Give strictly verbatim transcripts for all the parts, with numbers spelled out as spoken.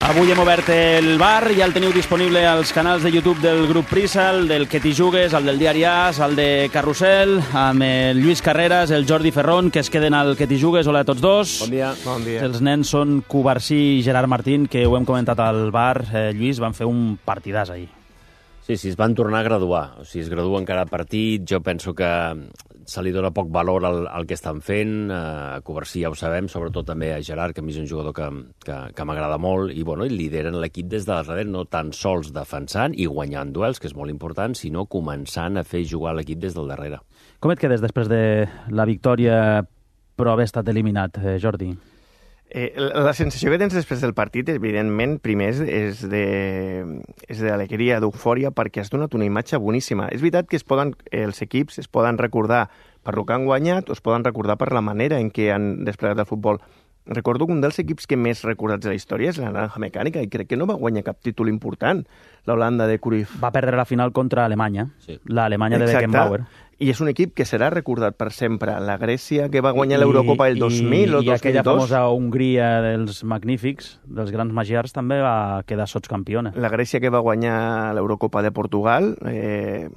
Avui hem obert el bar, ja el teniu disponible als canals de YouTube del grup Prisa, el del Que t'hi jugues, el del Diari As, el de Carrusel, amb el Lluís Carreras, el Jordi Ferrón, que es queden al Que t'hi jugues. Hola a tots dos. Bon dia. Bon dia. Els nens són Cubarsí i Gerard Martín, que ho hem comentat al bar. Eh, Lluís, van fer un partidàs ahir. Sí, sí, es van tornar a graduar. O sigui, es graduen cada partit. Jo penso que se li dona poc valor al, al que estan fent. A Cubarsí ja ho sabem, sobretot també a Gerard, que a mi és un jugador que, que, que m'agrada molt, i bueno, i lideren l'equip des de darrere, no tan sols defensant i guanyant duels, que és molt important, sinó començant a fer jugar l'equip des del darrere. Com et quedes després de la victòria però haver estat eliminat, eh, Jordi? Eh, la sensació que tens després del partit, evidentment, primer és, és de és d'alegria, d'eufòria, perquè has donat una imatge boníssima. És veritat que es poden, els equips es poden recordar per lo que han guanyat o es poden recordar per la manera en què han desplegat el futbol. Recordo que un dels equips que més recordats de la història és la Naranja Mecànica, i crec que no va guanyar cap títol important, l'Holanda de Cruyff. Va perdre la final contra Alemanya, sí. l'Alemanya de Beckenbauer. I és un equip que serà recordat per sempre. La Grècia, que va guanyar l'Eurocopa el dos mil o dos mil dos. I aquella famosa Hongria dels magnífics, dels grans magiars, també va quedar sotscampiona. La Grècia, que va guanyar l'Eurocopa de Portugal... Eh...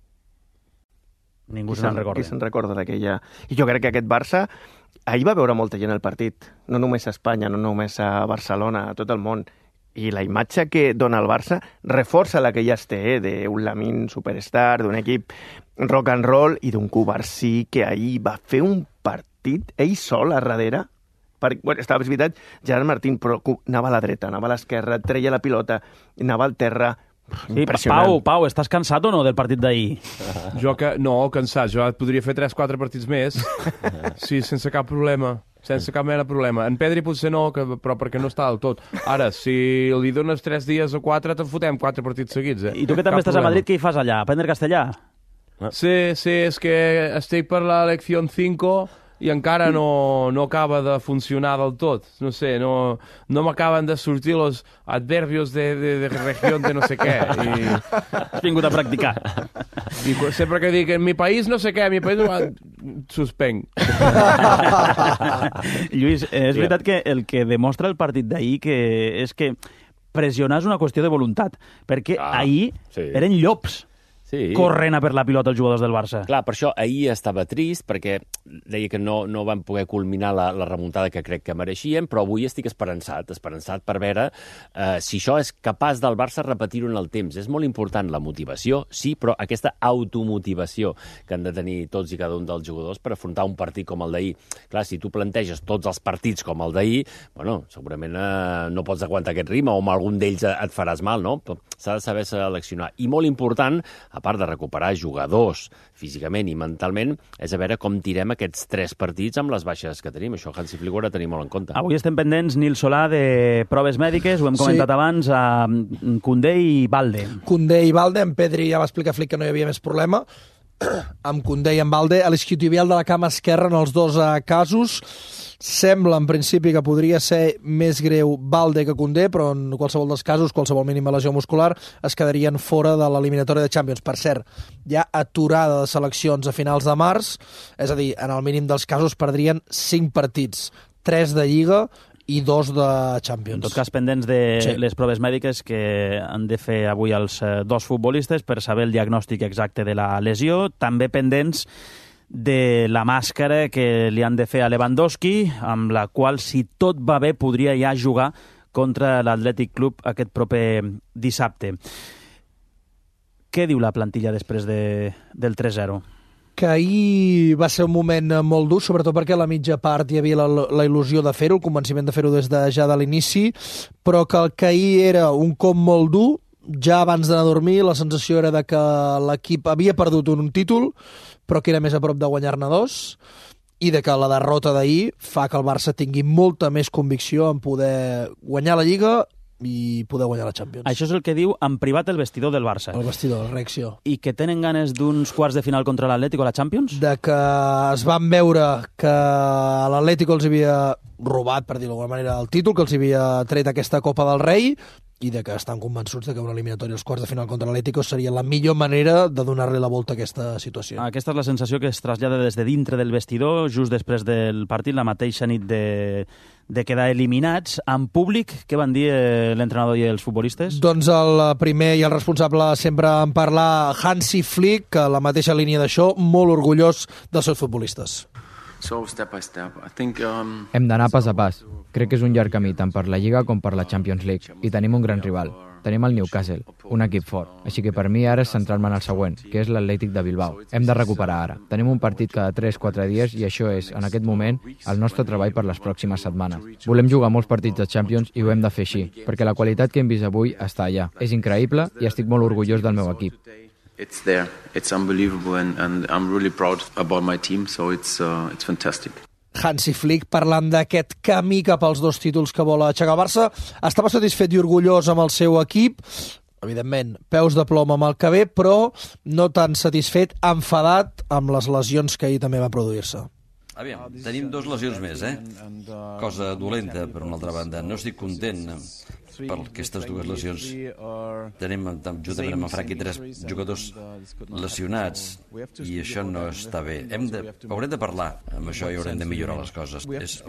Ningú se'n recorda. Qui se'n recorda d'aquella... I jo crec que aquest Barça... Ahir va veure molta gent al partit. No només a Espanya, no només a Barcelona, a tot el món. I la imatge que dona el Barça reforça la que ja es té, eh, d'un Lamine superstar, d'un equip rock and roll i d'un Cubarsí que ahir va fer un partit ell sol a darrere. Per, bueno, estava, és veritat, Gerard Martín, però anava a la dreta, anava a l'esquerra, treia la pilota, anava al terra. Sí, Pau, Pau, estàs cansat o no del partit d'ahir? Jo que no, cansat. Jo podria fer tres quatre partits més. Sí, sense cap problema. Sense cap mena de problema. En Pedri potser no, que, però perquè no està del tot. Ara, si li dones tres dies o quatre, te'n fotem quatre partits seguits. Eh? I tu que també cap estàs problema. a Madrid, què hi fas allà? Aprendre castellà? Sí, sí, és que estic per la lecció cinco i encara no, no acaba de funcionar del tot. No sé, no, no m'acaben de sortir els adverbios de, de, de regió de no sé què. I... Has vingut a practicar. I sempre que dic, en mi país no sé què, en mi país... Suspenc. Lluís, és veritat que el que demostra el partit d'ahir que és que pressionar és una qüestió de voluntat, perquè ah, ahir sí. eren llops. Sí. Corrent a per la pilota els jugadors del Barça. Clar, per això ahir estava trist, perquè deia que no, no van poder culminar la, la remuntada que crec que mereixien, però avui estic esperançat, esperançat per veure eh, si això és capaç del Barça repetir-ho en el temps. És molt important la motivació, sí, però aquesta automotivació que han de tenir tots i cada un dels jugadors per afrontar un partit com el d'ahir. Clar, si tu planteges tots els partits com el d'ahir, bueno, segurament eh, no pots aguantar aquest ritme o amb algun d'ells et faràs mal, no? Però s'ha de saber seleccionar. I molt important, a part de recuperar jugadors físicament i mentalment, és a veure com tirem aquests tres partits amb les baixes que tenim. Això Hansi Flick ho ha de tenir molt en compte. Avui estem pendents, Nil Solà, de proves mèdiques, ho hem comentat sí. abans, a Koundé i Balde. Koundé i Balde, en Pedri ja va explicar a Flick que no hi havia més problema. Amb Koundé i amb Balde, a l'isquiotibial de la cama esquerra en els dos uh, casos. Sembla, en principi, que podria ser més greu Balde que Koundé, però en qualsevol dels casos, qualsevol mínima lesió muscular, es quedarien fora de l'eliminatòria de Champions. Per cert, hi ha aturada de seleccions a finals de març, és a dir, en el mínim dels casos perdrien cinc partits, tres de Lliga i dos de Champions. En tot cas, pendents de sí. les proves mèdiques que han de fer avui els dos futbolistes per saber el diagnòstic exacte de la lesió. També pendents de la màscara que li han de fer a Lewandowski, amb la qual, si tot va bé, podria ja jugar contra l'Atlètic Club aquest proper dissabte. Què diu la plantilla després de, del tres zero? Que ahir va ser un moment molt dur, sobretot perquè a la mitja part hi havia la, la il·lusió de fer-ho, el convenciment de fer-ho des de ja de l'inici, però que el que ahir era un cop molt dur, ja abans d'anar a dormir la sensació era de que l'equip havia perdut un títol, però que era més a prop de guanyar-ne dos, i de que la derrota d'ahir fa que el Barça tingui molta més convicció en poder guanyar la Lliga i poder guanyar la Champions. Això és el que diu en privat el vestidor del Barça. El vestidor, la reacció. I que tenen ganes d'uns quarts de final contra l'Atlético a la Champions? De que es van veure que l'Atlético els havia robat, per dir-ho d'alguna manera, el títol, que els havia tret aquesta Copa del Rei, i de que estan convençuts de que una eliminatòria als quarts de final contra l'Atlético seria la millor manera de donar-li la volta a aquesta situació. Aquesta és la sensació que es trasllada des de dintre del vestidor, just després del partit, la mateixa nit de, de quedar eliminats. En públic, què van dir l'entrenador i els futbolistes? Doncs el primer i el responsable sempre en parlar, Hansi Flick, que la mateixa línia d'això, molt orgullós dels seus futbolistes. So, step by step. I think, um... Hem d'anar pas a pas. Crec que és un llarg camí, tant per la Lliga com per la Champions League. I tenim un gran rival. Tenim el Newcastle, un equip fort. Així que per mi ara és centrar-me en el següent, que és l'Atlètic de Bilbao. Hem de recuperar ara. Tenim un partit cada tres quatre dies i això és, en aquest moment, el nostre treball per les pròximes setmanes. Volem jugar molts partits de Champions i ho hem de fer així, perquè la qualitat que hem vist avui està allà. És increïble i estic molt orgullós del meu equip. It's there. It's unbelievable and, and I'm really proud about my team, so it's, uh, it's fantastic. Hansi Flick parlant d'aquest camí cap als dos títols que vol aixecar el Barça. Estava satisfet i orgullós amb el seu equip, evidentment, peus de plom amb el que ve, però no tan satisfet, enfadat amb les lesions que ahir també van produir-se. Aviam, tenim dos lesions més, eh? Cosa dolenta, per una altra banda. No estic content per aquestes dues lesions. Tenim, juntament amb en Franqui, tres jugadors lesionats i això no està bé. Hem de, haurem de parlar amb això i haurem de millorar les coses. És,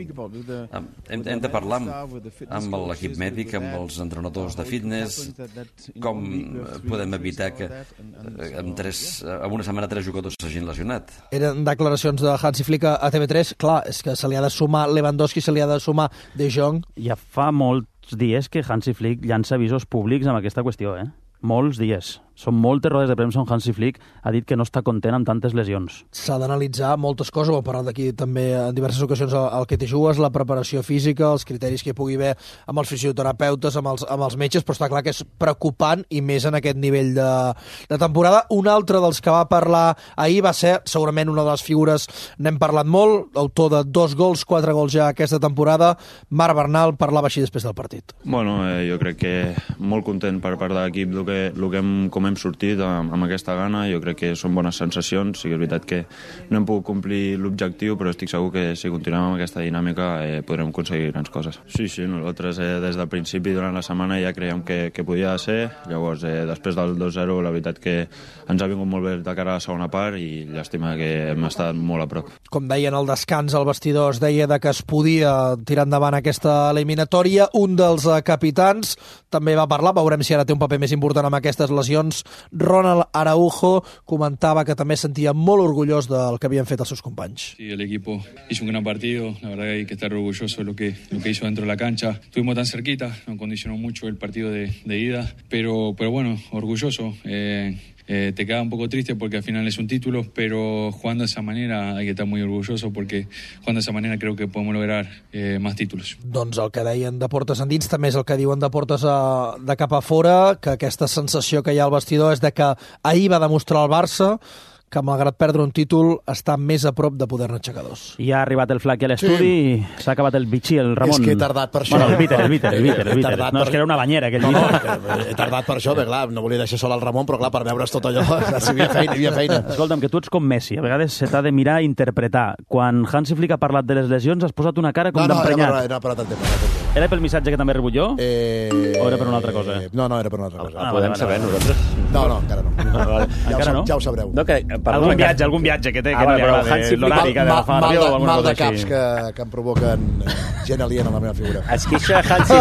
hem, hem de parlar amb, amb l'equip mèdic, amb els entrenadors de fitness, com podem evitar que en, tres, en una setmana tres jugadors s'hagin lesionat. Eren declaracions de Hansi Flick a T V tres. Clar, és que se li ha de sumar Lewandowski, se li ha de sumar De Jong. Ja fa molts dies que Hansi Flick llança avisos públics amb aquesta qüestió, eh? Molts dies. Són moltes rodes de premsa on Hansi Flick ha dit que no està content amb tantes lesions. S'ha d'analitzar moltes coses, ho hem parlat d'aquí també en diverses ocasions, el que t'hi jugues, la preparació física, els criteris que hi pugui haver amb els fisioterapeutes, amb els, amb els metges, però està clar que és preocupant i més en aquest nivell de, de temporada. Un altre dels que va parlar ahir va ser segurament una de les figures, n'hem parlat molt, autor de dos gols, quatre gols ja aquesta temporada, Marc Bernal, parlava així després del partit. Bueno, eh, jo crec que molt content per part de l'equip del que, el que hem, com hem sortit amb, amb aquesta gana. Jo crec que són bones sensacions. Sí que és veritat que no hem pogut complir l'objectiu, però estic segur que si continuem amb aquesta dinàmica eh, podrem aconseguir grans coses. Sí, sí, nosaltres eh, des del principi durant la setmana ja creiem que, que podia ser. Llavors, eh, després del dos zero, la veritat que ens ha vingut molt bé de cara a la segona part i llàstima que hem estat molt a prop. Com deien al descans, al vestidor es deia de que es podia tirar endavant aquesta eliminatòria. Un dels eh, capitans també va parlar, veurem si ara té un paper més important amb aquestes lesions. Ronald Araujo comentava que també sentia molt orgullós del que havien fet els seus companys. Sí, el equipo hizo un gran partido, la verdad que hay que estar orgulloso de lo que, lo que hizo dentro de la cancha. Estuvimos tan cerquita, nos condicionó mucho el partido de, de ida, pero, pero bueno, orgulloso. Eh, Eh, te queda un poco triste porque al final es un título, pero jugando de esa manera hay que estar muy orgulloso porque jugando de esa manera creo que podemos lograr eh, más títulos. Doncs el que deien de portes endins també és el que diuen de portes a, de cap a fora, que aquesta sensació que hi ha al vestidor és de que ahir va demostrar el Barça que malgrat perdre un títol està més a prop de poder-ne aixecar dos. I ha arribat el Flac a l'estudi sí. i s'ha acabat el bitxí, el Ramon. És que he tardat per això. Bueno, el Víter, el Víter, el Víter. El Víter. No, per... és que era una banyera, aquell no, no, Víter. He tardat per això, perquè clar, no volia deixar sol el Ramon, però clar, per veure's tot allò, si hi havia feina, hi havia feina. Escolta'm, que tu ets com Messi, a vegades se t'ha de mirar i interpretar. Quan Hansi Flick ha parlat de les lesions has posat una cara com no, no, d'emprenyat. No, no, era per un tema. Era pel missatge que també he rebut jo? Eh... O era per una altra cosa? No, no, era per una altra cosa. Ah, podem saber nosaltres? No, no, encara no. Ah, vale. Ja, encara ho, no? ja ho sabreu. No, que, algun viatge, algun viatge que té, ah, que vale, no li agrada l'horari que ha d'agafar l'avió o alguna mal cosa de caps així. que, que em provoquen gent aliena a la meva figura. Es queixa Hansi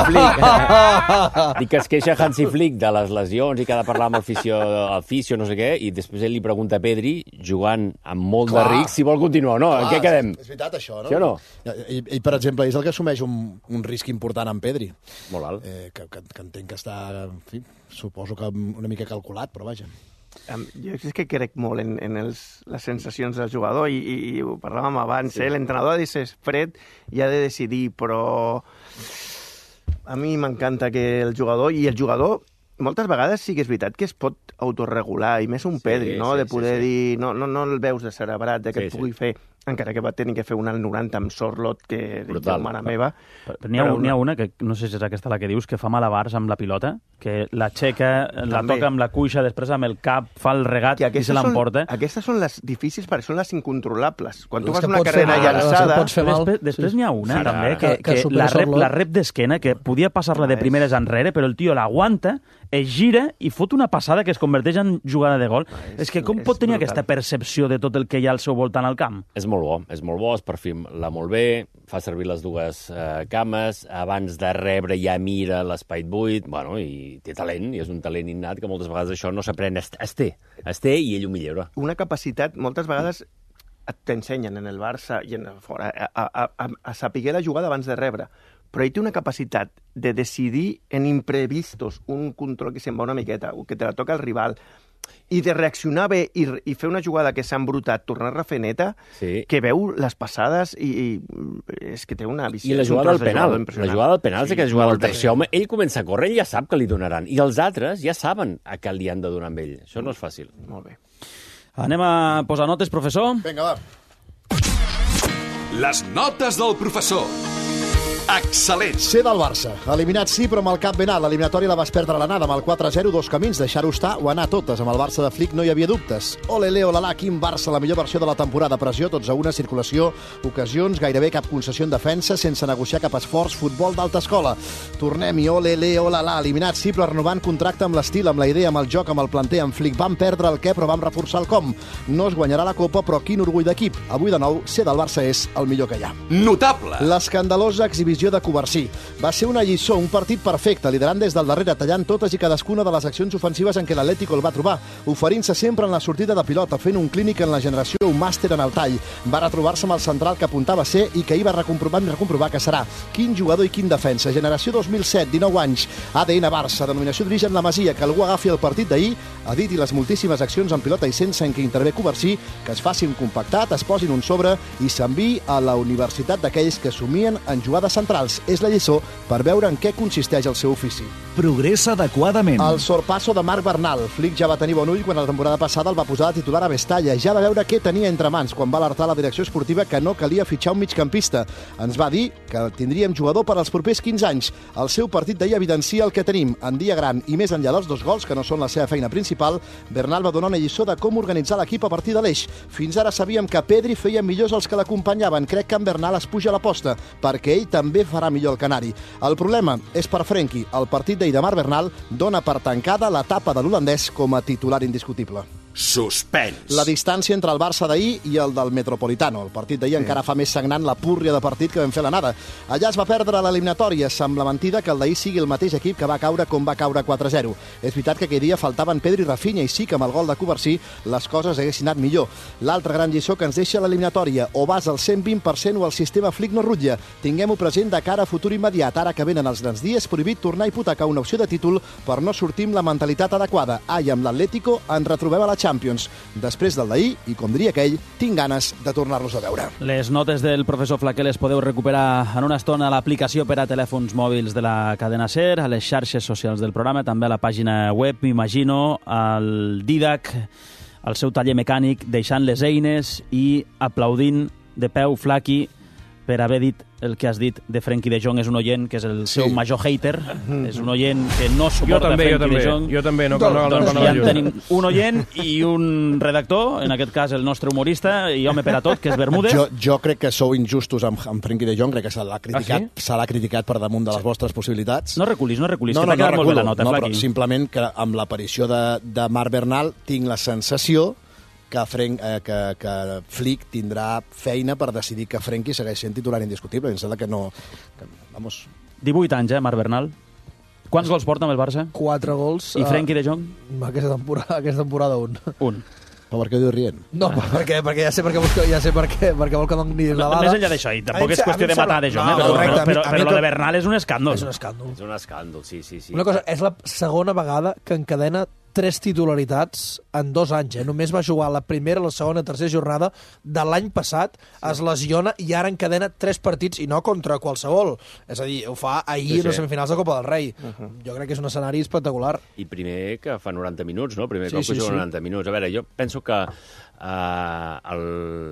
Flick. Dic que es queixa Hansi Flick de les lesions i que ha de parlar amb el fisio, el fisio, no sé què, i després ell li pregunta a Pedri, jugant amb molt Clar. de ric, si vol continuar o no. Clar, en què quedem? És veritat, això, no? Sí o no? I, i per exemple, és el que assumeix un, un risc important en Pedri. Molt alt. Eh, que, que, que entenc que està, en fi, suposo que una mica calculat, però vaja. Um, jo és que crec molt en, en els, les sensacions del jugador i, i, i ho parlàvem abans, sí. eh? L'entrenador ha de ser fred i ha de decidir, però a mi m'encanta que el jugador, i el jugador moltes vegades sí que és veritat que es pot autorregular, i més un Pedri, sí, no? Sí, de poder sí, sí. dir, no, no, no el veus de cerebrat, de que sí, et pugui sí. fer encara que va tenir que fer un al noranta amb Sorlot, que dic, mare meva. N'hi ha, ha una, que no sé si és aquesta la que dius, que fa malabars amb la pilota, que l'aixeca, la toca amb la cuixa, després amb el cap, fa el regat i, i se l'emporta. Aquestes són les difícils perquè són les incontrolables. Quan tu fas una carrera llançada... Després, després n'hi ha una, sí, també, que, que, que la rep, la rep d'esquena, que podia passar-la de primeres enrere, però el tio l'aguanta, es gira i fot una passada que es converteix en jugada de gol. És, és que com pot tenir brutal. Aquesta percepció de tot el que hi ha al seu voltant al camp? És molt bo, és molt bo, es perfila molt bé, fa servir les dues eh, cames, abans de rebre ja mira l'espai buit, bueno, i té talent, i és un talent innat que moltes vegades això no s'aprèn, es, es té, es té i ell ho millora. Una capacitat, moltes vegades t'ensenyen en el Barça i en fora a, a, a, a, a saber la jugada abans de rebre, però ell té una capacitat de decidir en imprevistos un control que se'n va una miqueta, que te la toca el rival, i de reaccionar bé i, i fer una jugada que s'ha embrutat, tornar-la a fer neta, sí. Que veu les passades i, i és que té una visió... I la jugada del penal, la jugada del penal sí, és que la jugada del tercer home, ell comença a córrer i ja sap que li donaran, i els altres ja saben a què li han de donar amb ell. Això no és fàcil. Molt bé. Anem a posar notes, professor? Vinga, va. Les notes del professor. Excel·lent. C del Barça. Eliminat sí, però amb el cap ben alt. L'eliminatòria la vas perdre a l'anada amb el quatre a zero, dos camins, deixar-ho estar o anar totes. Amb el Barça de Flick no hi havia dubtes. Ole, ole, olala, quin Barça, la millor versió de la temporada. Pressió, tots a una, circulació, ocasions, gairebé cap concessió en defensa, sense negociar cap esforç, futbol d'alta escola. Tornem-hi, ole, ole, olala, eliminat sí, però renovant contracte amb l'estil, amb la idea, amb el joc, amb el planter, amb Flick. Vam perdre el què, però vam reforçar el com. No es guanyarà la Copa, però quin orgull d'equip. Avui, de nou, C del Barça és el millor que hi ha. Notable. L'escandalosa exhibició de Covarsí. Va ser una lliçó, un partit perfecte, liderant des del darrere, tallant totes i cadascuna de les accions ofensives en què l'Atlético el va trobar, oferint-se sempre en la sortida de pilota, fent un clínic en la generació, un màster en el tall. Va retrobar-se amb el central que apuntava a ser i que ahir va recomprovar i recomprovar que serà. Quin jugador i quin defensa. Generació dos mil set, dinou anys, A D N Barça, denominació d'origen la Masia, que algú agafi el partit d'ahir, editi les moltíssimes accions en pilota i sense en què intervé Covarsí, que es faci un compactat, es posin un sobre i s'enviï a la universitat d'aquells que somien en jugades centrals. És la lliçó per veure en què consisteix el seu ofici. Progressa adequadament. El sorpasso de Marc Bernal. Flick ja va tenir bon ull quan la temporada passada el va posar de titular a Mestalla. Ja va veure què tenia entre mans quan va alertar la direcció esportiva que no calia fitxar un migcampista. Ens va dir que tindríem jugador per als propers quinze anys. El seu partit d'ahir evidencia el que tenim. En dia gran i més enllà dels dos gols, que no són la seva feina principal, Bernal va donar una lliçó de com organitzar l'equip a partir de l'eix. Fins ara sabíem que Pedri feia millors els que l'acompanyaven. Crec que en Bernal es puja a l'aposta, perquè ell també farà millor el canari. El problema és per Frenkie. El partit d'ahir de Marc Bernal dona per tancada l'etapa de l'holandès com a titular indiscutible. Suspens. La distància entre el Barça d'ahir i el del Metropolitano. El partit d'ahir sí. encara fa més sagnant la púrria de partit que vam fer l'anada. Allà es va perdre l'eliminatòria. Sembla mentida que el d'ahir sigui el mateix equip que va caure com va caure quatre a zero. És veritat que aquell dia faltaven Pedri i Rafinha i sí que amb el gol de Covarsí les coses haguessin anat millor. L'altra gran lliçó que ens deixa l'eliminatòria. O vas al cent vint per cent o el sistema Flick no rutlla. Tinguem-ho present de cara a futur immediat. Ara que venen els grans dies, prohibit tornar a hipotecar una opció de títol per no sortir amb la mentalitat adequada. Ah, i amb l'Atlético ens retrobem a la Champions. Després del d'ahir, i com diria aquell, tinc ganes de tornar-los a veure. Les notes del professor Flaquer les podeu recuperar en una estona a l'aplicació per a telèfons mòbils de la cadena SER, a les xarxes socials del programa, també a la pàgina web, m'imagino, al Didac, al seu taller mecànic, deixant les eines i aplaudint de peu Flaqui per haver dit el que has dit de Frenkie de Jong. És un oient que és el sí. seu major hater, és un oient que no suporta també, Frenkie de Jong. Jo també, no, no, no, no, no, no, ja en tenim un oient i un redactor, en aquest cas el nostre humorista i home per a tot, que és Bermúdez. Jo, jo crec que sou injustos amb, amb Frenkie de Jong, crec que se l'ha criticat, ah, sí? se l'ha criticat per damunt de les vostres possibilitats. No reculis, no reculis, no, que no, t'ha quedat no molt bé la nota, no, Flaqui. Però simplement que amb l'aparició de, de Marc Bernal tinc la sensació que, Frenk, eh, que, que Flick tindrà feina per decidir que Frenkie segueix sent titular indiscutible. Em sembla que no... Que, vamos... divuit anys, eh, Marc Bernal. Quants gols porta amb el Barça? Quatre gols. I Frenkie de Jong? Aquesta temporada, aquesta temporada un. Un. Però per què ho dius rient? No, perquè, perquè ja sé perquè, ja sé perquè, perquè vol que doni la dada. Més enllà d'això, i tampoc és qüestió de matar de Jong, no, eh, però, correcte, però, però, mi, però lo de Bernal és un escàndol. És un escàndol. És un escàndol, sí, sí, sí. Una cosa, és la segona vegada que encadena tres titularitats en dos anys. Eh? Només va jugar la primera, la segona, tercera jornada de l'any passat, es lesiona i ara encadena tres partits i no contra qualsevol. És a dir, ho fa ahir sí, sí. en les semifinals de Copa del Rei. Uh -huh. Jo crec que és un escenari espectacular. I primer que fa noranta minuts, no? Primer sí, cop sí, que juga sí. noranta minuts. A veure, jo penso que uh, el...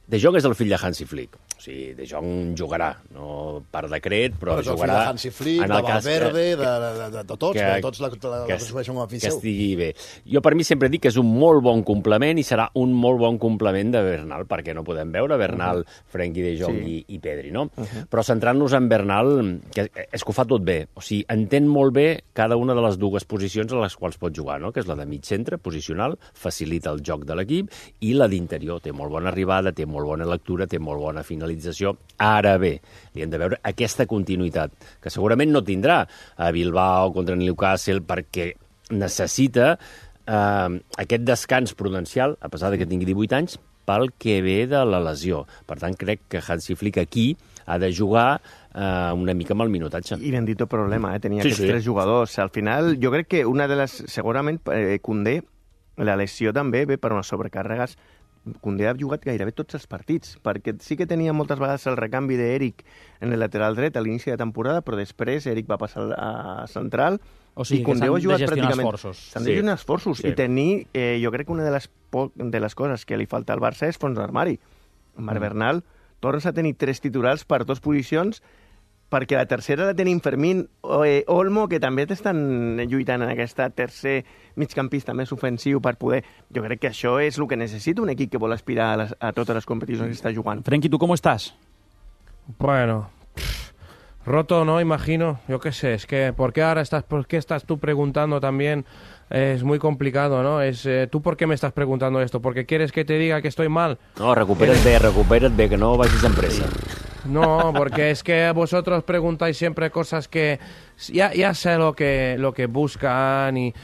De Jong és el fill de Hansi Flick. O sigui, De Jong jugarà, no per decret, però, però jugarà... de Hansi Flick, de Valverde, que, de, de, de, de tots, que, de tots la, la, que, la que, com a que estigui bé. Jo per mi sempre dic que és un molt bon complement i serà un molt bon complement de Bernal, perquè no podem veure Bernal, uh -huh. Frenkie de Jong sí. i, i Pedri, no? Uh -huh. Però centrant-nos en Bernal, que és que ho fa tot bé. O sigui, entén molt bé cada una de les dues posicions a les quals pot jugar, no? Que és la de mig centre, posicional, facilita el joc de l'equip, i la d'interior. Té molt bona arribada, té molt bona lectura, té molt bona finalització. Ara bé, li hem de veure aquesta continuïtat, que segurament no tindrà a Bilbao contra Newcastle, perquè necessita eh, aquest descans prudencial, a pesar de que tingui divuit anys, pel que ve de la lesió. Per tant, crec que Hansi Flick aquí ha de jugar eh, una mica amb el minutatge. I bendito problema, eh? Tenia sí, aquests sí. tres jugadors. Al final, jo crec que una de les... Segurament, eh, Koundé, la lesió també ve per unes sobrecàrregues. Koundé ha jugat gairebé tots els partits, perquè sí que tenia moltes vegades el recanvi d'Eric en el lateral dret a l'inici de temporada, però després Eric va passar a central, o sigui, i Koundé ho ha jugat pràcticament... esforços. S'han de gestionar esforços. Sí. I tenir, eh, jo crec que una de les, de les coses que li falta al Barça és fons d'armari. Marc Bernal, tornes a tenir tres titulars per dues posicions, perquè la tercera la tenim Fermín o eh, Olmo, que també t'estan lluitant en aquesta tercer migcampista més ofensiu per poder... Jo crec que això és el que necessita un equip que vol aspirar a, les, a totes les competicions que està jugant. Frenkie, ¿tú cómo estás? Bueno, pff, roto, ¿no? Imagino, yo qué sé, es que ¿por qué ahora estás, por qué estás tú preguntando también? Es muy complicado, ¿no? Es, eh, ¿tú por qué me estás preguntando esto? ¿Porque quieres que te diga que estoy mal? No, recupera't bé, recupera't bé, que no vagis amb pressa. No, porque es que vosotros preguntáis siempre cosas que ya, ya sé lo que, lo que buscan y...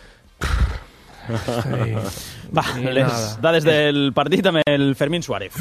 Sí. Va, les dades del partit amb el Fermín Suárez.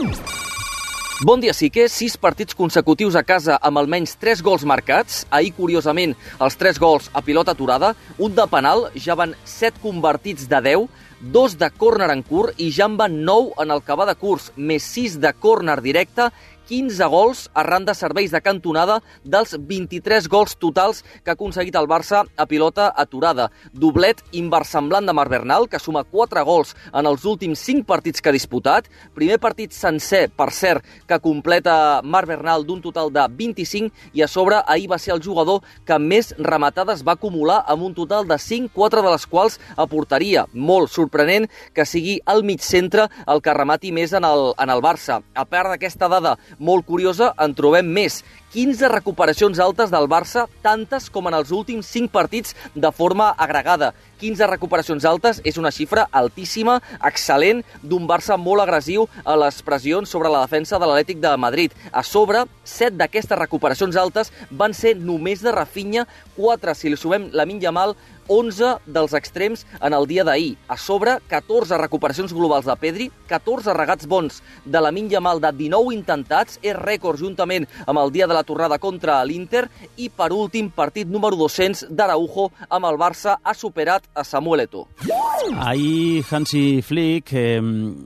Bon dia, sí que sis partits consecutius a casa amb almenys tres gols marcats. Ahir, curiosament, els tres gols a pilota aturada, un de penal, ja van set convertits de deu, dos de córner en curt i ja en van nou en el que va de curs, més sis de córner directe, quinze gols arran de serveis de cantonada dels vint-i-tres gols totals que ha aconseguit el Barça a pilota aturada. Doblet inversemblant de Marc Bernal, que suma quatre gols en els últims cinc partits que ha disputat. Primer partit sencer, per cert, que completa Marc Bernal d'un total de vint-i-cinc, i a sobre ahir va ser el jugador que més rematades va acumular amb un total de cinc, quatre de les quals a porteria. Molt sorprenent que sigui el mig centre el que remati més en el, en el Barça. A part d'aquesta dada molt curiosa, en trobem més. quinze recuperacions altes del Barça, tantes com en els últims cinc partits de forma agregada. quinze recuperacions altes és una xifra altíssima, excel·lent, d'un Barça molt agressiu a les pressions sobre la defensa de l'Atlètic de Madrid. A sobre, set d'aquestes recuperacions altes van ser només de Rafinha, quatre si li sumem Lamine Yamal, onze dels extrems en el dia d'ahir. A sobre, catorze recuperacions globals de Pedri, catorze regats bons de Lamine Yamal de dinou intentats, és rècord juntament amb el dia de la tornada contra l'Inter, i per últim, partit número dos-cents d'Araujo amb el Barça ha superat a Samuel Eto'o. Ahir Hansi Flick eh,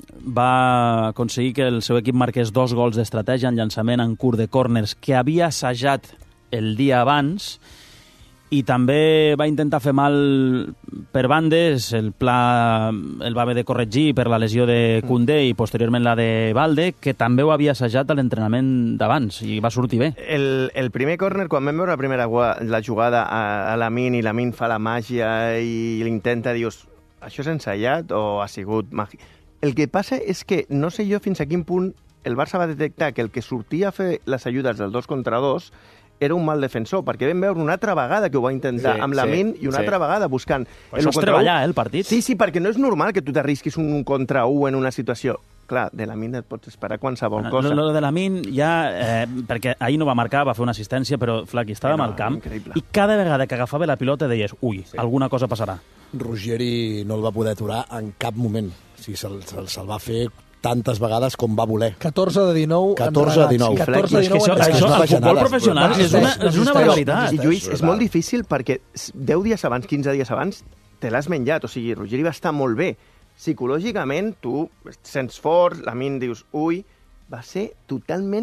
va aconseguir que el seu equip marqués dos gols d'estratègia en llançament en curt de córners que havia assajat el dia abans, i també va intentar fer mal per bandes. El pla el va haver de corregir per la lesió de Koundé i posteriorment la de Balde, que també ho havia assajat a l'entrenament d'abans i va sortir bé. El, el primer córner, quan vam veure la primera la jugada a, a Lamine, i Lamine fa la màgia i l'intenta, dius, això és ensaiat o ha sigut màgic? El que passa és que no sé jo fins a quin punt el Barça va detectar que el que sortia a fer les ajudes del dos contra dos era un mal defensor, perquè vam veure una altra vegada que ho va intentar sí, amb Lamine sí, i una sí. altra vegada buscant... Però això és treballar, eh, el partit. Sí, sí, perquè no és normal que tu t'arrisquis un contra un en una situació. Clar, de Lamine et pots esperar qualsevol cosa. Lo de Lamine ja... Eh, perquè ahir no va marcar, va fer una assistència, però Flaqui estava no, al camp increïble. I cada vegada que agafava la pilota deies, ui, sí. alguna cosa passarà. Ruggeri no el va poder aturar en cap moment. O sigui, se'l se, se va fer tantes vegades com va voler. catorze de dinou catorze de dinou. catorze de dinou. És que això, això el futbol professional és una, és una barbaritat. I Lluís, és molt difícil perquè deu dies abans, quinze dies abans, te l'has menjat. O sigui, Ruggeri va estar molt bé. Psicològicament, tu et sents fort, Lamine dius, ui, va ser totalment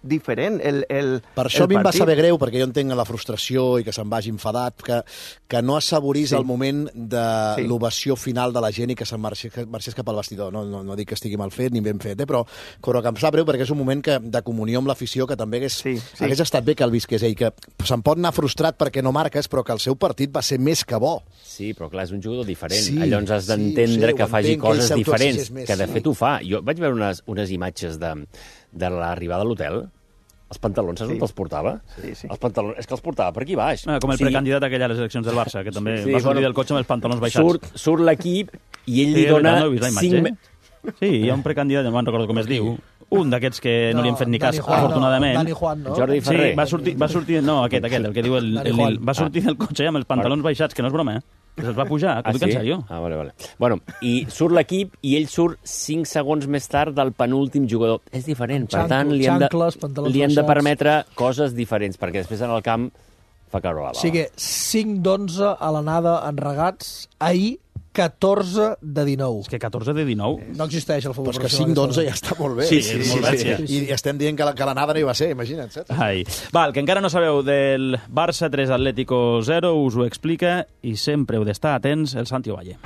diferent el, el, per això el a mi em va partit. saber greu, perquè jo entenc la frustració i que se'n vagi enfadat, que, que no assaborís Sí. el moment de Sí. l'ovació final de la gent i que se'n marxés, que marxés cap al vestidor. No, no, no dic que estigui mal fet ni ben fet, eh? però, però que em sap greu perquè és un moment que, de comunió amb l'afició que també hagués, sí, sí. hagués estat bé que el visqués ell, que se'n pot anar frustrat perquè no marques, però que el seu partit va ser més que bo. Sí, però clar, és un jugador diferent. Sí, Llavors has sí, d'entendre ho sé, que ho faci entenc, que ell coses diferents, s'autoexigeix més, que de sí. fet ho fa. Jo vaig veure unes, unes imatges de, de l'arribada a l'hotel. Els pantalons, saps Sí. on te'ls portava? Sí, sí. Els pantalons, és que els portava per aquí baix. Ah, com el Sí. precandidat aquell a les eleccions del Barça, que també Sí, va sortir bueno, del cotxe amb els pantalons baixats. Surt, surt l'equip i ell Sí, li dona no he vist la imatge. cinc... me- Sí, hi ha un precandidat, no me'n recordo com es diu, un d'aquests que no, No, li hem fet ni cas, Dani Juan, afortunadament. no. Dani Juan, no? Jordi Ferrer. Sí, va sortir, va sortir, no, aquest, aquest, el que diu el, Dani el, Juan. el va sortir del cotxe amb els pantalons baixats, que no és broma, eh? Que se'ls va pujar, que Ah, tu sí? que en sèrio. Ah, vale, vale. Bueno, i surt l'equip i ell surt cinc segons més tard del penúltim jugador. És diferent, per Xanc- tant, li hem de, xancles, pantalons li hem de baixats. permetre coses diferents, perquè després en el camp fa caure la O bala. sigui, cinc d'onze a l'anada en regats, ahir catorze de dinou. És que catorze de dinou... No existeix el futbol Però és que professional. cinc d'onze ja està molt bé. Sí, sí, és molt bèstia. I estem dient que la- que l'anada no hi va ser, imagina't, saps? Ai. Va, el que encara no sabeu del Barça tres Atlético zero us ho explica i sempre heu d'estar atents el Santi Ovalle.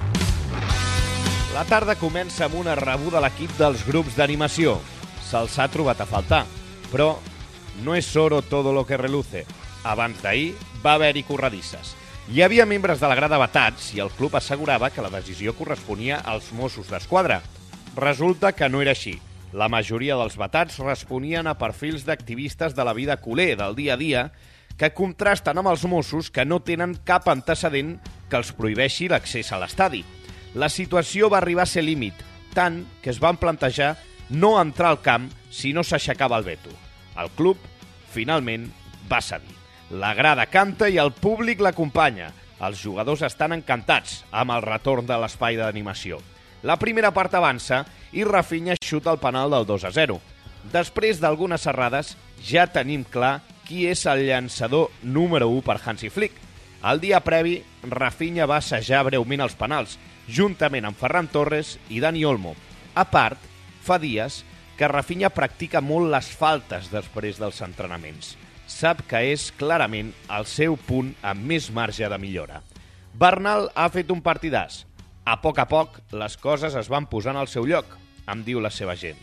La tarda comença amb una rebuda a l'equip dels grups d'animació. Se'ls ha trobat a faltar, però no és oro todo lo que reluce. Abans d'ahir va haver-hi corredisses. Hi havia membres de la grada vetats i el club assegurava que la decisió corresponia als Mossos d'Esquadra. Resulta que no era així. La majoria dels vetats responien a perfils d'activistes de la vida culer del dia a dia que contrasten amb els Mossos que no tenen cap antecedent que els prohibeixi l'accés a l'estadi. La situació va arribar a ser límit, tant que es van plantejar no entrar al camp si no s'aixecava el veto. El club, finalment, va cedir. La grada canta i el públic l'acompanya. Els jugadors estan encantats amb el retorn de l'espai d'animació. La primera part avança i Rafinha xuta el penal del dos a zero. Després d'algunes errades, ja tenim clar qui és el llançador número u per Hansi Flick. El dia previ, Rafinha va assajar breument els penals, juntament amb Ferran Torres i Dani Olmo. A part, fa dies que Rafinha practica molt les faltes després dels entrenaments. Sap que és clarament el seu punt amb més marge de millora. Bernal ha fet un partidàs. A poc a poc, les coses es van posant al seu lloc, em diu la seva gent.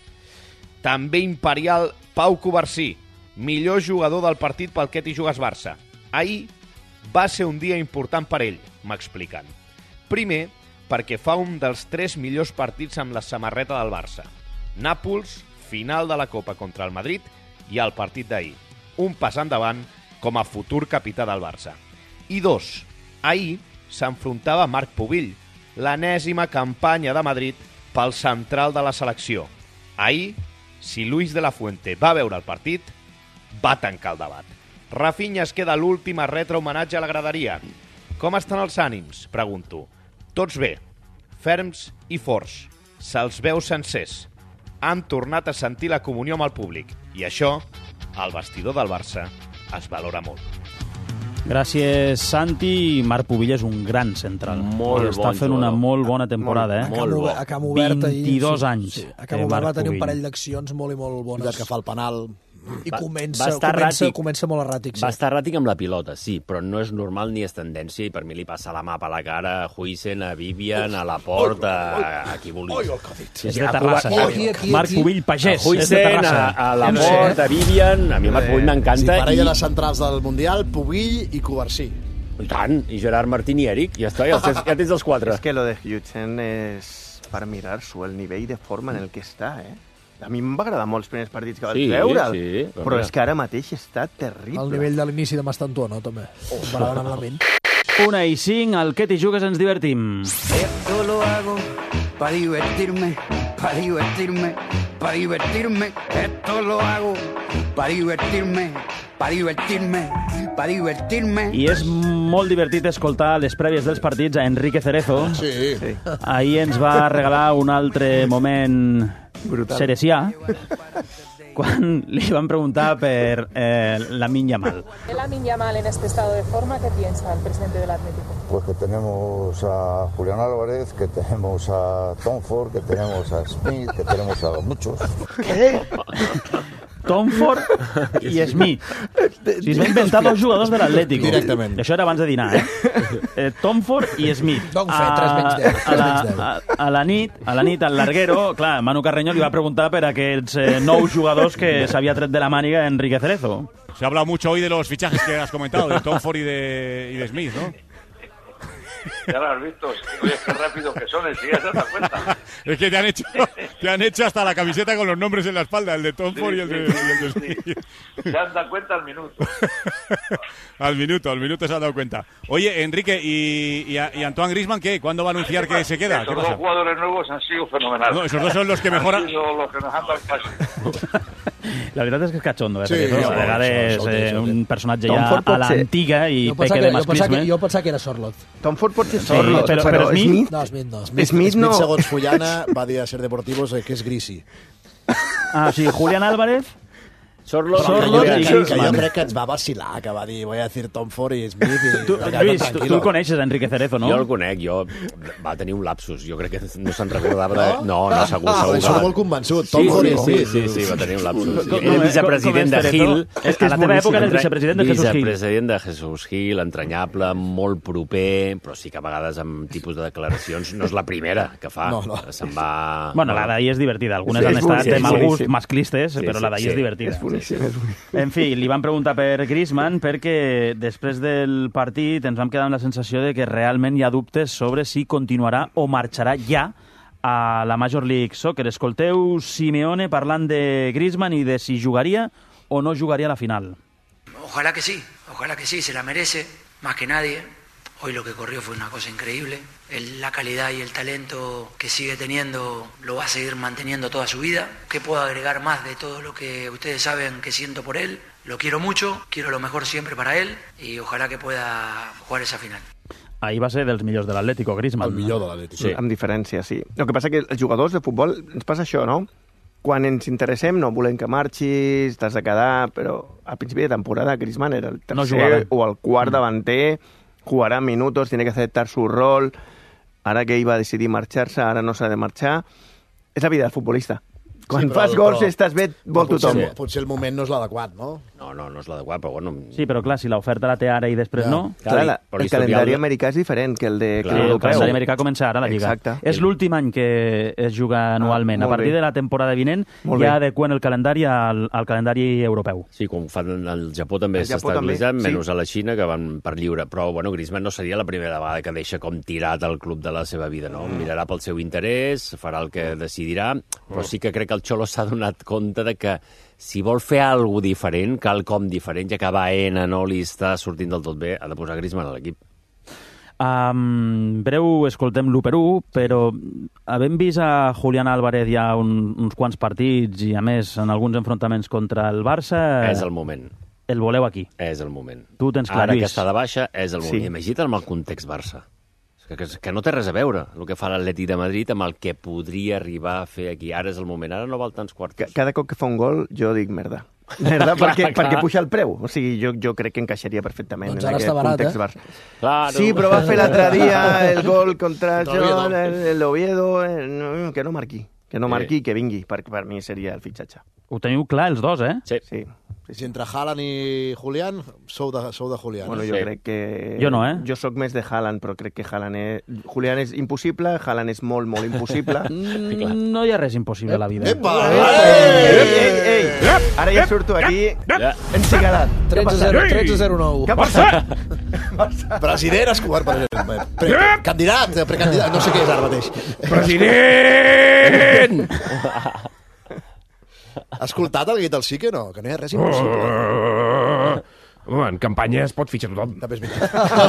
També imperial Pau Covarsí, millor jugador del partit pel que t'hi jugues Barça. Ahir va ser un dia important per ell, m'expliquen. Primer, perquè fa un dels tres millors partits amb la samarreta del Barça. Nàpols, final de la Copa contra el Madrid i el partit d'ahir. Un pas endavant com a futur capità del Barça. I dos, ahir s'enfrontava Marc Pubill, l'enèsima campanya de Madrid pel central de la selecció. Ahir, si Luis de la Fuente va veure el partit, va tancar el debat. Rafinha es queda l'últim a retre homenatge a la graderia. Com estan els ànims? Pregunto. Tots bé, ferms i forts. Se'ls veu sencers. Han tornat a sentir la comunió amb el públic. I això, al vestidor del Barça, es valora molt. Gràcies, Santi. Marc Pubill és un gran central. Molt Està bon fent una jugador. molt bona temporada, eh? A Camp Obert, a Camp Obert ahir, vint-i-dos sí, anys. Sí, a Camp eh, Obert va Marc tenir un Pubill. parell d'accions molt i molt bones. I que fa el penal. I Va- comença, va estar comença, erràtic. comença molt erràtic. Sí. Va estar erràtic amb la pilota, sí, però no és normal ni és tendència i per mi li passa la mà per la cara a Huijsen, a Vivian, a Laporte, a, a qui vulgui. Oi, el que ha dit. És de Terrassa. Oi, aquí, aquí, Marc aquí. Pubill A Pagès, és de Huijsen, a, Terrassa. a Laporte, a Vivian, a mi Marc Pubill Sí, m'encanta. parella i, de centrals del Mundial, Pubill i Covarsí. I tant, i Gerard Martín i Eric, ja està, ja, els tens, ja tens els quatre. Es que lo de Huijsen es para mirar-s'ho, el nivell de forma en el que està, eh? A mi em va agradar molt els primers partits que vaig Sí, veure'l, sí, però però és que ara mateix està terrible. El nivell de l'inici de Mastantó, no, també. Oh, va anar malament. Una i cinc, al que t'hi jugues ens divertim. Esto lo hago para divertirme, para divertirme, para divertirme. Esto lo hago para divertirme, para divertirme, para divertirme. I és molt divertit escoltar les prèvies dels partits a Enrique Cerezo. Sí. Sí. Ahir ens va regalar un altre moment Brutal. ceresià, quan li van preguntar per eh, Lamine Yamal. Lamine Yamal en este estado de forma, ¿qué piensa el presidente del Atlético? Pues que tenemos a Julián Álvarez, que tenemos a Tom Ford, que tenemos a Smith, que tenemos a muchos. ¿Qué? Tom Ford i Smith. O sigui, es va inventar dos jugadors de l'Atlético. Directament. Això era abans de dinar, eh? eh Tom Ford i Smith. Doncs fer tres menys deu. A, la, a, a la nit, a la nit, al larguero, clar, Manu Carreño li va preguntar per aquests eh, nous jugadors que s'havia tret de la màniga Enrique Cerezo. Se ha hablado mucho hoy de los fichajes que has comentado, de Tom Ford y de, y de Smith, ¿no? Ya lo has visto, oye, qué rápido que son, si ya te das cuenta. Es que te han hecho te han hecho hasta la camiseta con los nombres en la espalda, el de Tom Ford sí, y el de, sí, y el de sí. Smith. Se han dado cuenta al minuto. Al minuto, al minuto se han dado cuenta. Oye, Enrique, ¿y, y, a, y Antoine Griezmann qué? ¿Cuándo va a anunciar que se queda? Esos ¿Qué dos pasa? jugadores nuevos han sido fenomenales. No, esos dos son los que mejor... Han sido los que nos han dado el pase. La veritat és que és cachondo, eh? Sí, Sí, sí, a vegades sí, eh, sí. un personatge Tom ja Ford pot a ser- l'antiga i Jo peque pensava, de que, jo, pensava masclisme. que, jo pensava que era Sorloth. Tom Ford pot ser Sí, Sorloth, però- però, però Smith- Smith... No, Smith no. Smith, Smith Smith, no. segons Fullana, va dir a Ser Deportivos que és grisi. Ah, sí, Julián Álvarez... Sorlo, Sorlo que, i que, que jo Griezmann. crec que ens va vacilar, que va dir voy a decir Tom Ford i Smith i... Tu, Vinga, Lluís, tu, tranquilo. tu el coneixes, Enrique Cerezo, no? Jo el conec, jo... Va tenir un lapsus, jo crec que no se'n recordava de... No, no, segur, Ah, segur. això molt convençut, Sí, Tom Ford sí, i sí, Smith. sí, sí, va tenir un lapsus. Com- Era com- vicepresident com de és Gil. Cerezo? És que a la teva època era el vicepresident de Jesús Gil. Vicepresident de Jesús Gil, entranyable, molt proper, però sí que a vegades amb tipus de declaracions no és la primera que fa. No, no. Se'n va... Bueno, la d'ahir és divertida. Algunes Sí, han és estat boníssim, de mal gust, boníssim. masclistes, Sí, però sí, la d'ahir sí. és divertida. És boníssim, és boníssim. En fi, li van preguntar per Griezmann perquè després del partit ens vam quedar amb la sensació de que realment hi ha dubtes sobre si continuarà o marxarà ja a la Major League Soccer. Escolteu Simeone parlant de Griezmann i de si jugaria o no jugaria a la final. Ojalá que sí, ojalá que sí, se la merece, más que nadie. Hoy lo que corrió fue una cosa increíble. El- la calidad y el talento que sigue teniendo lo va a seguir manteniendo toda su vida. ¿Qué puedo agregar más de todo lo que ustedes saben que siento por él? Lo quiero mucho, quiero lo mejor siempre para él y ojalá que pueda jugar esa final. Ahir va ser dels millors de l'Atlético, Griezmann. El millor de l'Atlètic. Sí. Amb diferència, sí. El que passa que els jugadors de futbol ens passa això, no? Quan ens interessem no volem que marxis, t'has de quedar, però al principi de temporada Griezmann era el No tercer jugava. o el quart Mm. davanter, jugarà minutos, tiene que aceptar su rol. Ara que ell va decidir marxar-se, ara no s'ha de marxar. És la vida del futbolista. Quan però- fas gols però- i estàs bé, vol Potser, tothom. potser el moment no és l'adequat, no? No, no, no és l'adequat, però bueno... Sí, però clar, si l'oferta la té ara i després Ja. no... Clar, la, per el l'historial calendari de- americà és diferent que el de Clar, que el l'europeu. calendari americà comença ara la Lliga. Exacte. És l'últim any que es juga anualment. Ah, A molt partir bé. de la temporada vinent Molt ja bé. adequen el calendari al, al calendari europeu. Sí, com fan al Japó també Al Japó s'està també, utilitzant, sí. menys a la Xina, que van per lliure. Però, bueno, Griezmann no seria la primera vegada que deixa com tirat el club de la seva vida, no? Mirarà pel seu interès, farà el que decidirà, però sí que crec que el Xolo s'ha donat compte de que si vol fer alguna diferent, quelcom diferent, ja que Baena no li està sortint del tot bé, ha de posar Griezmann a l'equip. Um, breu, escoltem l'u per u, però havent vist a Julián Álvarez ja un, uns quants partits i, a més, en alguns enfrontaments contra el Barça... És el moment. El voleu aquí. És el moment. Tu ho tens clar, Ara Lluís. que està de baixa, és el moment. Sí. Imagina't amb el context Barça. Que, que, que no té res a veure el que fa l'Atlètic de Madrid amb el que podria arribar a fer aquí. Ara és el moment, ara no val tants quartos. Ca- Cada cop que fa un gol jo dic merda. Merda, Clar, perquè, clar. perquè puja el preu. O sigui, jo, jo crec que encaixaria perfectament Doncs en ara aquest està barat, context eh? Barça. Claro. Sí, però va fer l'altre dia el gol contra el, Contra John, Oviedo. el, el Oviedo, eh, no, que no marqui. Que no Sí. marqui i que vingui, perquè per mi seria el fitxatge. Ho teniu clar, els dos, eh? Sí. Sí. Si entre Haaland i Julián, sou de, sou de Julián. Bueno, eh? jo Sí. crec que... Jo no, eh? Jo sóc més de Haaland, però crec que Haaland és... Julián és impossible, Haaland és molt, molt impossible. Mm, no hi ha res impossible a la vida. Epa! Ei, ei, ei! Ara ja surto aquí Ja. encigadat. tretze a zero nou. Què ha passat? President Escobar, president. Pre, pre, candidat, precandidat, no sé què és ara mateix. President! Has escoltat el que ha dit el sí que no? Que no hi ha res impossible. Home, en campanya es pot fitxar tothom. També és veritat.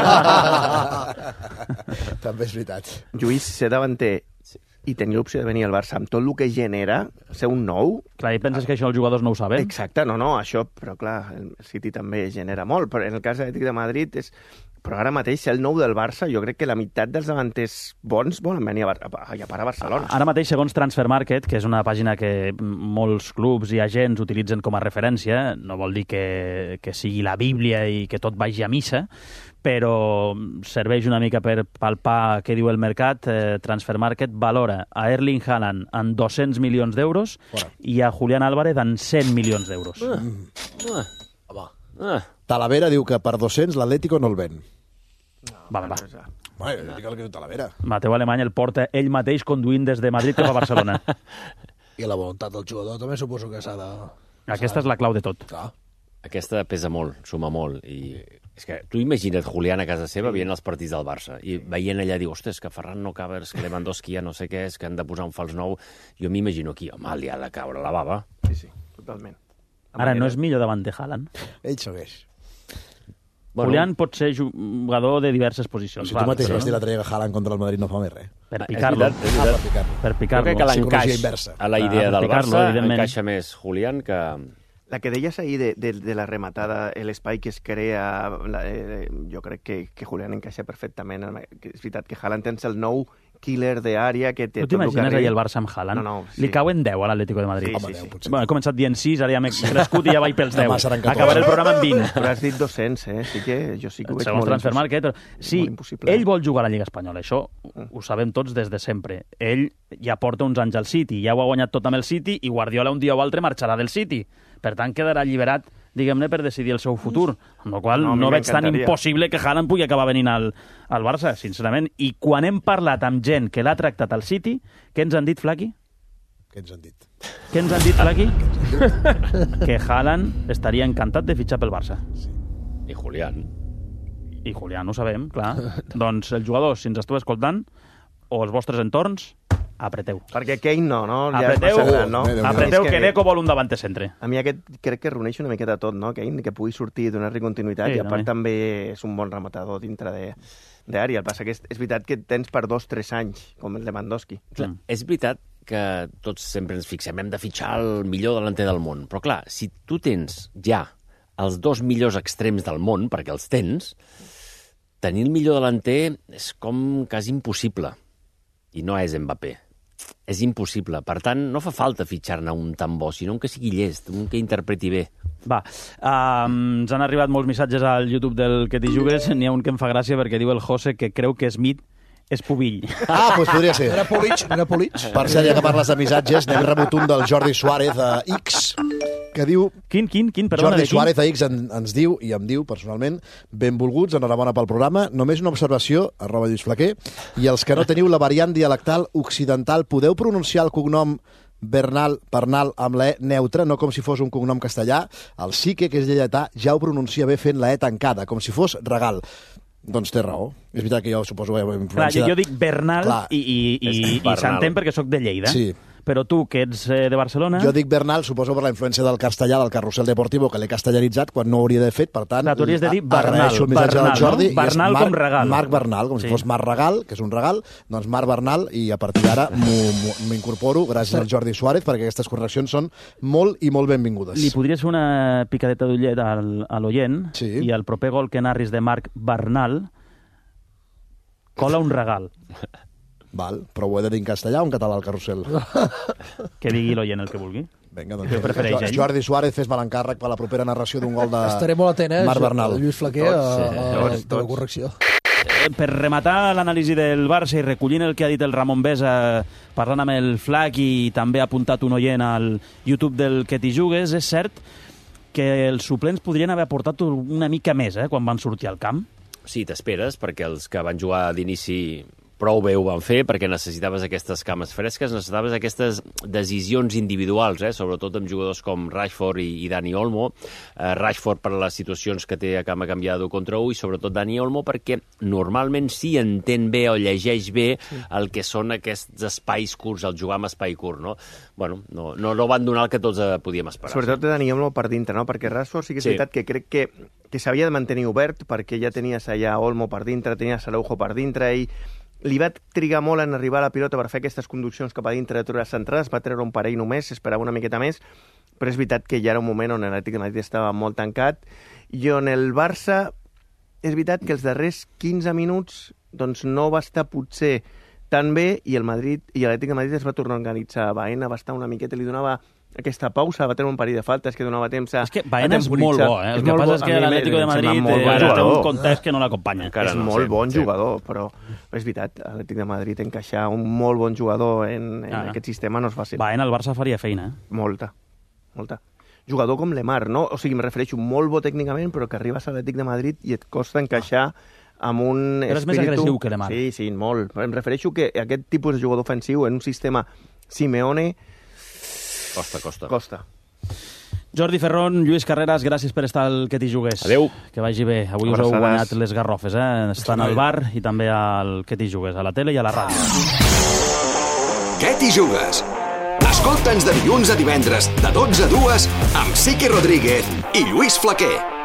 També és veritat. Lluís, ser davanter i tenir l'opció de venir al Barça amb tot el que genera, ser un nou... Clar, i penses que això els jugadors no ho saben? Exacte, no, no, això, però clar, el City també genera molt, però en el cas de l'Atlètic de Madrid és... però ara mateix, ser el nou del Barça, jo crec que la meitat dels davanters bons volen venir a, a, a parar a Barcelona. Ara mateix, segons Transfermarkt, que és una pàgina que molts clubs i agents utilitzen com a referència, no vol dir que, que sigui la Bíblia i que tot vagi a missa, però serveix una mica per palpar què diu el mercat. Eh, Transfermarkt valora a Erling Haaland en dos-cents milions d'euros i a Julián Álvarez en cent milions d'euros. Ah. Ah. Ah. Talavera diu que per dos-cents l'Atlético no el ven. Va, va, va. Bueno, dic el que diu Talavera. Mateu Alemany el porta ell mateix conduint des de Madrid cap a Barcelona. I la voluntat del jugador també suposo que s'ha de... Aquesta és la clau de tot. Clar. Aquesta pesa molt, suma molt. I és que tu imagina't Julián a casa seva veient els partits del Barça i veient allà, diu, ostres, que Ferran no acaba, és que Lewandowski ja no sé què és, que han de posar un fals nou. Jo m'imagino aquí, home, li ha de caure la bava. Sí, sí, totalment. Ara, no és millor davant de Haaland? Ell segueix. Bueno, Julián pot ser jugador de diverses posicions. Si tu mateix vas dir l'altre dia que Haaland contra el Madrid no fa més res. Per picar-lo. És veritat, és veritat. Ah, per picar-lo. Per picar-lo. Jo crec que l'encaix a la idea del Barça encaixa més Julián que... La que deies ahir de, de, de la rematada, l'espai que es crea, la, eh, jo crec que, que Julián encaixa perfectament. És veritat que Haaland tens el nou killer d'àrea que té... Tu t'imagines ahir el Barça amb Haaland? No, no, sí. Li cauen deu a l'Atlético de Madrid. Sí, sí, sí. sí. Bueno, he començat dient sis, ara ja m'he crescut i ja vaig pels deu. Acabaré el programa amb vint. Però has dit dos-cents, eh? Sí que jo sí que ho veig segons molt Transfermarkt. Sí, ell vol jugar a la Lliga Espanyola, això ho sabem tots des de sempre. Ell ja porta uns anys al City, ja ho ha guanyat tot amb el City i Guardiola un dia o altre marxarà del City. Per tant, quedarà alliberat, diguem-ne, per decidir el seu futur. Amb la qual no, no veig tan impossible que Haaland pugui acabar venint al, al Barça, sincerament. I quan hem parlat amb gent que l'ha tractat al City, què ens han dit, Flaqui? Què ens han dit? Què ens han dit, Flaqui? Que Haaland estaria encantat de fitxar pel Barça. Sí. I Julián. I Julián, ho sabem, clar. Doncs el jugador, si ens esteu escoltant, o els vostres entorns, apreteu. Perquè Kane no, no? Ja apreteu, gran, no? apreteu que, que Deco vol un davanter centre. A mi aquest crec que reuneix una miqueta tot, no? Kane, que pugui sortir, donar-li continuïtat, sí, i a part no, també és un bon rematador dintre de d'àrea. El passa que és, és veritat que tens per dos, tres anys, com el Lewandowski. Clar, mm. És veritat que tots sempre ens fixem, hem de fitxar el millor delanter del món, però clar, si tu tens ja els dos millors extrems del món, perquè els tens, tenir el millor delanter és com quasi impossible. I no és Mbappé. És impossible. Per tant, no fa falta fitxar-ne un tan bo, sinó un que sigui llest, un que interpreti bé. Va, uh, ens han arribat molts missatges al YouTube del Que t'hi jugues. N'hi ha un que em fa gràcia perquè diu el José que creu que Smith és pubill. Ah, doncs podria ser. Era Pulig, era Pulig. Per cert, ja que parles de missatges, anem rebut un del Jordi Suárez a X, que diu... Quin, quin, quin? Perdona, Jordi Suárez a X en, ens diu, i em diu personalment, benvolguts, enhorabona pel programa, només una observació, arroba Lluís Flaquer, i els que no teniu la variant dialectal occidental, podeu pronunciar el cognom Bernal, Bernal amb la E neutra, no com si fos un cognom castellà. El Sique, que és lleidatà, ja ho pronuncia bé fent la E tancada, com si fos regal. Doncs té raó. És veritat que jo suposo que hi ha influència... Clar, jo dic Bernal Clar. i, i, i, i s'entén perquè sóc de Lleida. Sí. Però tu, que ets eh, de Barcelona... Jo dic Bernal, suposo per la influència del castellà, del carrusel deportivo, que l'he castellanitzat quan no ho hauria de fet, per tant... Clar, tu hauries de dir Bernal, el missatge Bernal, del Jordi, no? Bernal Marc, com regal. Marc Bernal, com sí. si fos Marc Regal, que és un regal, doncs Marc Bernal, i a partir d'ara m'incorporo gràcies sí. al Jordi Suárez, perquè aquestes correccions són molt i molt benvingudes. Li podries fer una picadeta d'ullet al, a l'oient, sí. i el proper gol que narris de Marc Bernal cola un regal. Val, però ho he de dir en castellà o en català al carrusel? Que digui l'oient el que vulgui. Vinga, doncs, prefereix ell. Jordi Suárez, fes-me l'encàrrec per la propera narració d'un gol de Estaré molt atent, eh, Marc Bernal. Lluís Flaquer, a, a, a la correcció. Per rematar l'anàlisi del Barça i recollint el que ha dit el Ramon Besa parlant amb el Flac i també ha apuntat un oient al YouTube del Que t'hi jugues, és cert que els suplents podrien haver aportat una mica més eh, quan van sortir al camp. Sí, t'esperes, perquè els que van jugar d'inici prou bé ho van fer, perquè necessitaves aquestes cames fresques, necessitaves aquestes decisions individuals, eh? Sobretot amb jugadors com Rashford i, i Dani Olmo. Eh, Rashford per les situacions que té a cama canviada contra u, i sobretot Dani Olmo perquè normalment sí entén bé o llegeix bé sí. el que són aquests espais curts, el jugar amb espai curt, no? Bueno, no, no, no van donar el que tots eh, podíem esperar. Sobretot de Dani Olmo per dintre, no? Perquè Rashford sí que és sí. veritat que crec que, que s'havia de mantenir obert, perquè ja tenies allà Olmo per dintre, tenies Araujo per dintre, i li va trigar molt en arribar a la pilota per fer aquestes conduccions cap a dintre de totes les centrades, va treure un parell només, esperava una miqueta més, però és veritat que ja era un moment on l'Atlètic de Madrid estava molt tancat, i on el Barça és veritat que els darrers quinze minuts doncs, no va estar potser tan bé i el Madrid i l'Atlètic de Madrid es va tornar a organitzar. Baena va estar una miqueta, li donava aquesta pausa, va tenir un parell de faltes que donava temps a... És que Baena és molt bo, eh? El que passa és que l'Atlético de Madrid té un context que no l'acompanya. És molt bon jugador, però és veritat, l'Atlètic de Madrid encaixar un molt bon jugador en, en ah, aquest sistema no és fàcil. Baena el Barça faria feina, eh? Molta, molta. Jugador com Lemar, no? O sigui, em refereixo molt bo tècnicament, però que arribes a l'Atlètic de Madrid i et costa encaixar amb un Però és espíritu... més agressiu que Lemar. Sí, sí, molt. Em refereixo que aquest tipus de jugador ofensiu en un sistema Simeone... Costa, costa. Costa. Jordi Ferrón, Lluís Carreras, gràcies per estar al Que t'hi jugués. Adéu. Que vagi bé. Avui us heu guanyat les garrofes, eh? Estan al bar i també al Que t'hi jugués, a la tele i a la ràdio. Que t'hi jugues? Escolta'ns de dilluns a divendres, de dotze a dues, amb Sique Rodríguez i Lluís Flaquer.